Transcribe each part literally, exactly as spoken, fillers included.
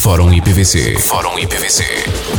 Fórum I P V C. Fórum I P V C.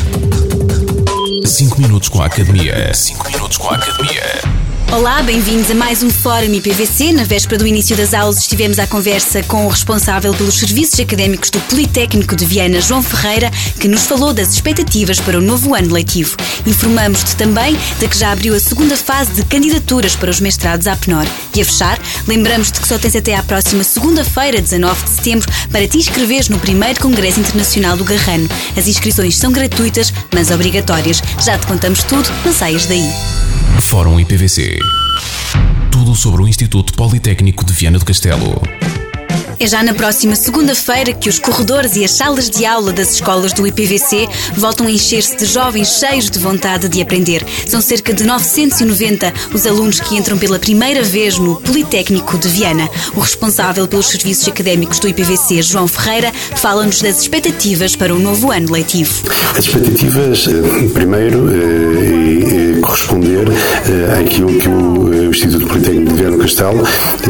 cinco minutos com a Academia. cinco minutos com a Academia. Olá, bem-vindos a mais um Fórum I P V C. Na véspera do início das aulas estivemos à conversa com o responsável pelos serviços académicos do Politécnico de Viana, João Ferreira, que nos falou das expectativas para o novo ano letivo. Informamos-te também de que já abriu a segunda fase de candidaturas para os mestrados à P N O R. E a fechar, lembramos-te que só tens até à próxima segunda-feira, dezanove de setembro, para te inscreveres no primeiro Congresso Internacional do Garrano. As inscrições são gratuitas, mas obrigatórias. Já te contamos tudo, não saias daí. Fórum I P V C. Tudo sobre o Instituto Politécnico de Viana do Castelo. É já na próxima segunda-feira que os corredores e as salas de aula das escolas do I P V C voltam a encher-se de jovens cheios de vontade de aprender. São cerca de novecentos e noventa os alunos que entram pela primeira vez no Politécnico de Viana. O responsável pelos serviços académicos do I P V C, João Ferreira, fala-nos das expectativas para o novo ano letivo. As expectativas, primeiro, é corresponder àquilo que o Instituto Politécnico de Viana do Castelo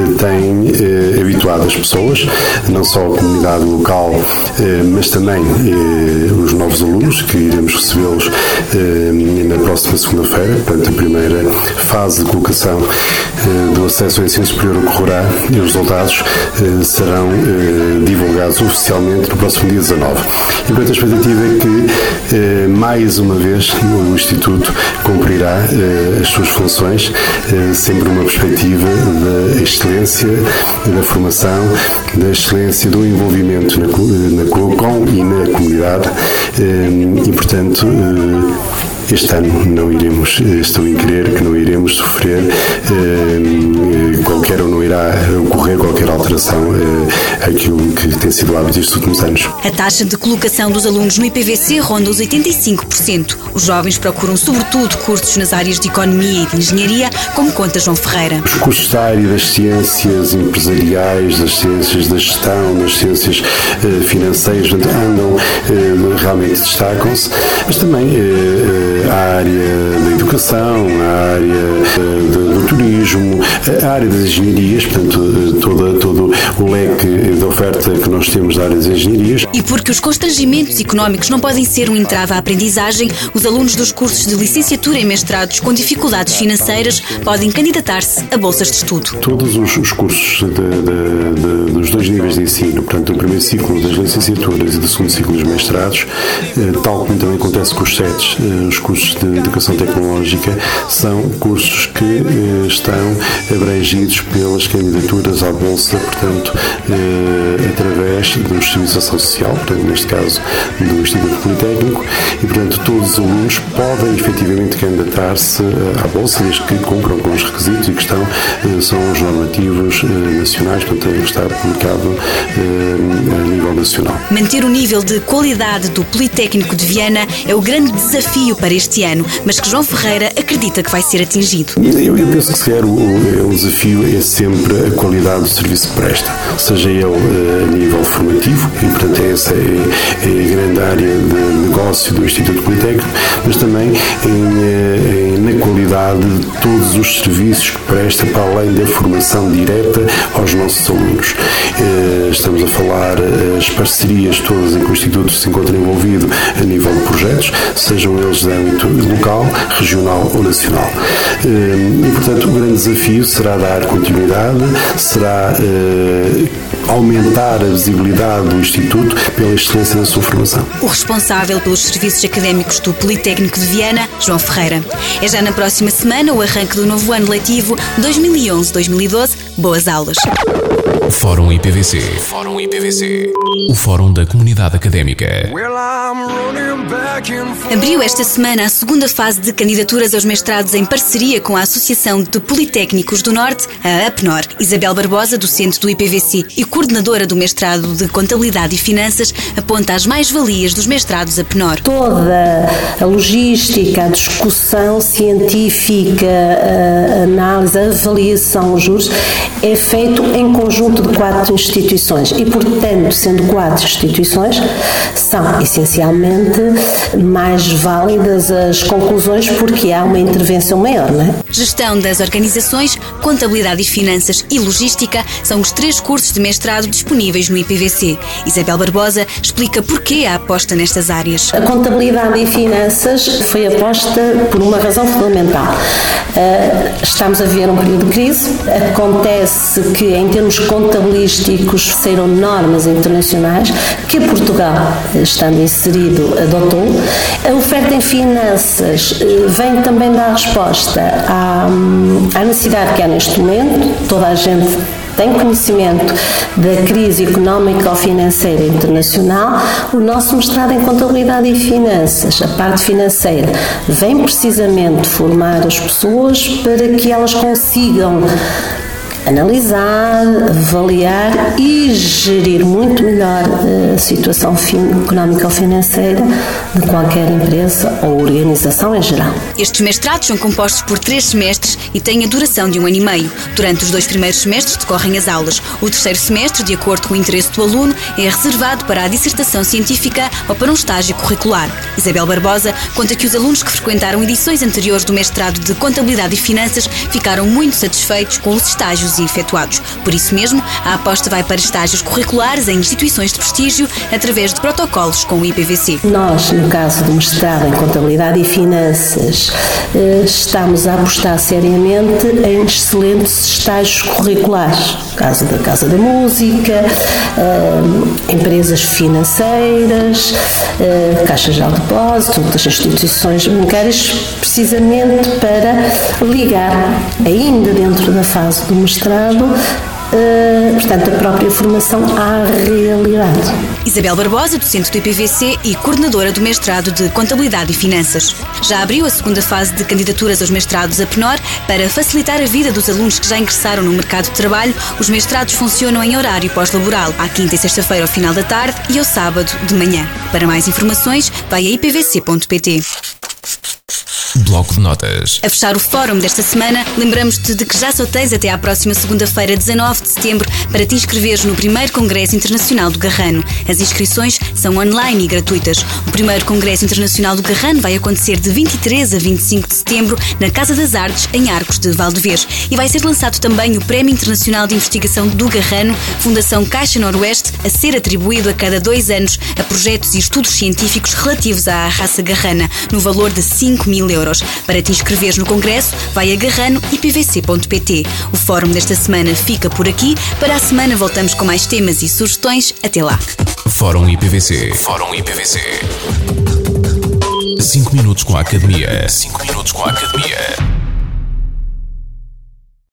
tem habituado as pessoas, não só a comunidade local, mas também os novos alunos, que iremos recebê-los na próxima segunda-feira. Portanto, a primeira fase de colocação do acesso ao ensino superior ocorrerá e os resultados serão divulgados oficialmente no próximo dia dezanove. E, portanto, a expectativa é que, mais uma vez, o Instituto cumprirá as suas funções, sempre uma perspectiva da excelência da formação, da excelência do envolvimento na, na, com e na comunidade e, portanto, este ano não iremos, estou em crer que não iremos sofrer eh, qualquer ou não irá ocorrer qualquer alteração eh, àquilo que tem sido o hábito estes últimos anos. A taxa de colocação dos alunos no I P V C ronda os oitenta e cinco por cento. Os jovens procuram sobretudo cursos nas áreas de Economia e de Engenharia, como conta João Ferreira. Os cursos da área das ciências empresariais, das ciências da gestão, das ciências eh, financeiras andam, eh, realmente destacam-se, mas também eh, a área da educação, a área do, do turismo, a área das engenharias, portanto, toda, todo o leque de oferta que nós temos da área das engenharias. E porque os constrangimentos económicos não podem ser um entrave à aprendizagem, os alunos dos cursos de licenciatura e mestrados com dificuldades financeiras podem candidatar-se a bolsas de estudo. Todos os, os cursos de, de, de, dos dois níveis de ensino, portanto, o primeiro ciclo das licenciaturas e do segundo ciclo dos mestrados, tal como também acontece com os S E Ts, os cursos de educação tecnológica, são cursos que eh, estão abrangidos pelas candidaturas à bolsa, portanto, eh, através dos serviços de ação social, portanto, neste caso do Instituto Politécnico, e, portanto, todos os alunos podem efetivamente candidatar-se à bolsa, desde que cumpram com os requisitos e que estão, eh, são os normativos eh, nacionais, portanto, está publicado eh, a nível nacional. Manter o nível de qualidade do Politécnico de Viana é o grande desafio para este ano, mas que João Ferreira acredita que vai ser atingido. Eu, eu penso que se quer, o, o, o desafio é sempre a qualidade do serviço que presta, seja ele uh, a nível formativo, e portanto essa é, é a grande área de negócio do Instituto Politécnico, mas também em, em, na qualidade de todos os serviços que presta para além da formação direta aos nossos alunos. Uh, estamos a falar uh, as parcerias todas em que o Instituto se encontra envolvido a nível de projetos, sejam eles de âmbito local, regional ou nacional. E, portanto, o grande desafio será dar continuidade, será eh, aumentar a visibilidade do Instituto pela excelência da sua formação. O responsável pelos serviços académicos do Politécnico de Viana, João Ferreira. É já na próxima semana o arranque do novo ano letivo dois mil e onze dois mil e doze. Boas aulas. Fórum I P V C. Fórum I P V C. O Fórum da Comunidade Académica. Abriu esta semana a segunda fase de candidaturas aos mestrados em parceria com a Associação de Politécnicos do Norte, a P N O R. Isabel Barbosa, docente do I P V C e coordenadora do mestrado de Contabilidade e Finanças, aponta as mais-valias dos mestrados a P N O R. Toda a logística, a discussão científica, a análise, a avaliação, os juros, é feito em conjunto de quatro instituições e, portanto, sendo quatro instituições, são essencialmente mais válidas as conclusões, porque há uma intervenção maior, não é? Gestão das organizações, contabilidade e finanças e logística são os três cursos de mestrado disponíveis no I P V C. Isabel Barbosa explica porquê a aposta nestas áreas. A contabilidade e finanças foi aposta por uma razão fundamental. Estamos a viver um período de crise. Acontece que, em termos contabilísticos, saíram normas internacionais que Portugal, estando inserido, adotou. A oferta em finanças vem também dar resposta à, à necessidade que há neste momento. Toda a gente tem conhecimento da crise económica ou financeira internacional. O nosso mestrado em Contabilidade e Finanças, a parte financeira, vem precisamente formar as pessoas para que elas consigam analisar, avaliar e gerir muito melhor a situação económica ou financeira de qualquer empresa ou organização em geral. Estes mestrados são compostos por três semestres e têm a duração de um ano e meio. Durante os dois primeiros semestres decorrem as aulas. O terceiro semestre, de acordo com o interesse do aluno, é reservado para a dissertação científica ou para um estágio curricular. Isabel Barbosa conta que os alunos que frequentaram edições anteriores do mestrado de Contabilidade e Finanças ficaram muito satisfeitos com os estágios efetuados. Por isso mesmo, a aposta vai para estágios curriculares em instituições de prestígio através de protocolos com o I P V C. Nós, no caso do mestrado em Contabilidade e Finanças, estamos a apostar seriamente em excelentes estágios curriculares. No caso da Casa da Música, empresas financeiras, Caixa Geral de Depósito, outras instituições bancárias, precisamente para ligar, ainda dentro da fase do mestrado, Uh, portanto, a própria formação à realidade. Isabel Barbosa, docente do I P V C e coordenadora do mestrado de Contabilidade e Finanças. Já abriu a segunda fase de candidaturas aos mestrados a Penor. Para facilitar a vida dos alunos que já ingressaram no mercado de trabalho, os mestrados funcionam em horário pós-laboral, à quinta e sexta-feira ao final da tarde e ao sábado de manhã. Para mais informações, vai a i p v c ponto p t. Bloco de notas. A fechar o fórum desta semana, lembramos-te de que já só tens até à próxima segunda-feira, dezanove de setembro, para te inscreveres no primeiro Congresso Internacional do Garrano. As inscrições são online e gratuitas. O primeiro Congresso Internacional do Garrano vai acontecer de vinte e três a vinte e cinco de setembro na Casa das Artes, em Arcos de Valdevez. E vai ser lançado também o Prémio Internacional de Investigação do Garrano, Fundação Caixa Noroeste, a ser atribuído a cada dois anos a projetos e estudos científicos relativos à raça garrana, no valor de cinco mil euros. Para te inscreveres no Congresso, vai a garrano i p v c ponto p t. O fórum desta semana fica por aqui. Para a semana voltamos com mais temas e sugestões. Até lá. Fórum I P V C. Fórum I P V C. cinco minutos com a Academia. cinco minutos com a Academia.